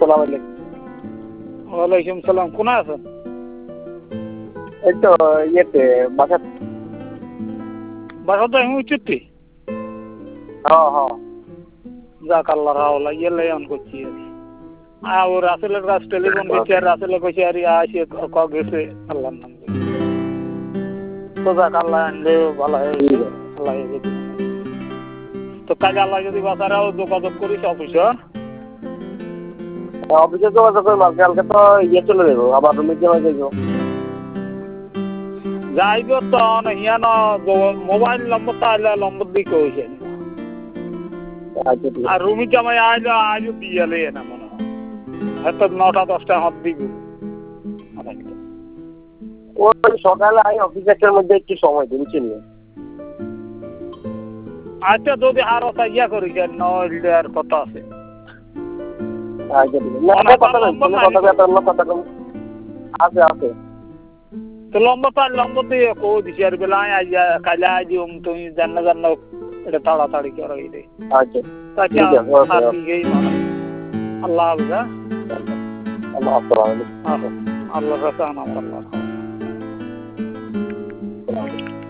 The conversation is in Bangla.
আসসালামু আলাইকুম। ওয়ালাইকুম সালাম। কোথায় আছেন? এই তো ইয়েতে বাসা। বাসা তো আমি উচিত। হ্যাঁ হ্যাঁ। যাক আল্লাহর হাওলা ইয়েলে অন করছি আর ও রাসেলের কাছ টেলিফোন করছি আর রাসেলে কইছে আর আসে ক গেছে আল্লাহর নাম তো যাক আল্লাহ আনলে ভালো হয়েছে আল্লাহ যদি তো কাজে আল্লাহ যদি বাসারাও যোগাযোগ করিস অফিসে অফিসে যোগাযোগ করে কালকে তো ইয়ে চলে যাবো আবার রুমে জমা যাইব। যাইব তো ইয়ান মোবাইল নম্বরটা আইলে নম্বর দিকে হয়েছে আর রুমি জামাই আইলে আইলে দিয়ে না মনে হয় হয়তো 9টা 10টা হাত দিব ওই সকালে আই অফিস একটার মধ্যে একটু সময় দিচ্ছেন। আচ্ছা যদি আরো ইয়া করিস নইলে আর কথা আছে আছে আছে তো লম্বা দিয়ে কো দিছি আর বেলা আইয়া কাইলা আই দিম তুমি জান্ন এটা তাড়াতাড়ি করে দে আচ্ছা তাকে আর দিই মানে আল্লাহ হাফেজ। আল্লাহ হাফেজ। আল্লাহ রাখা নাম আল্লাহ।